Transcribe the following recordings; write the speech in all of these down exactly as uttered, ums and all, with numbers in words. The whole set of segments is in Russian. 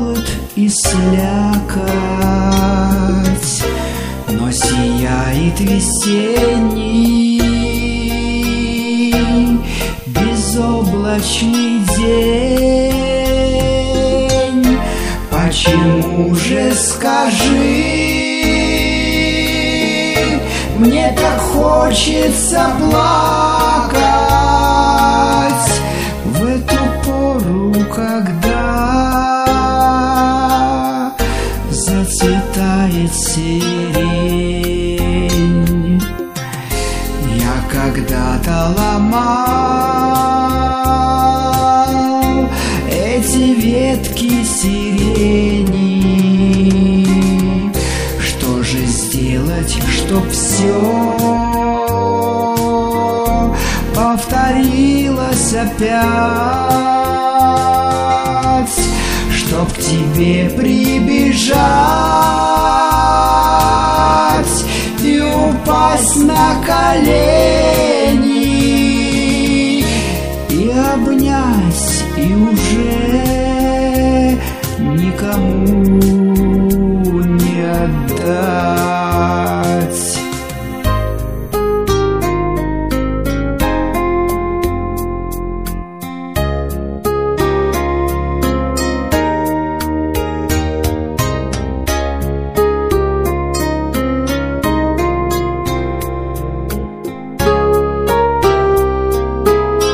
холод и слякоть, но сияет весенний безоблачный день. Почему же, скажи, мне так хочется плакать в эту пору, когда зацветает сирень? Я когда-то ломал эти ветки сирени. Что же сделать, чтоб все повторилось опять, чтоб к тебе прибежать и упасть на колени и обнять, и уже никому не отдать.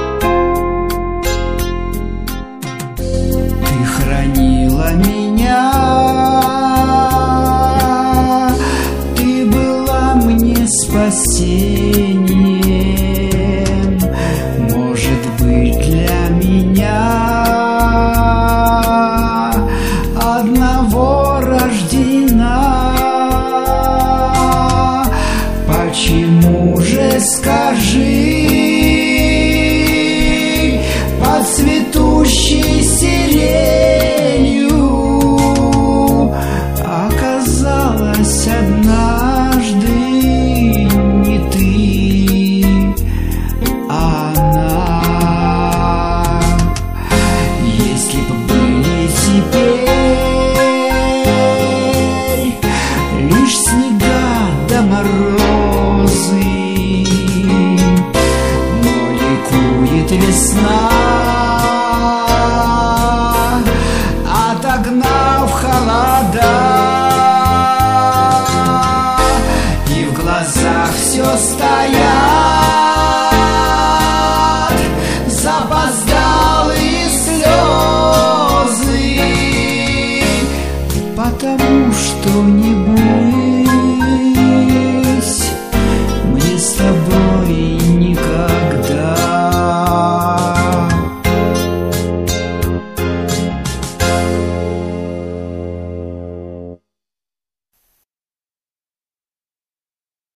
Хранила меня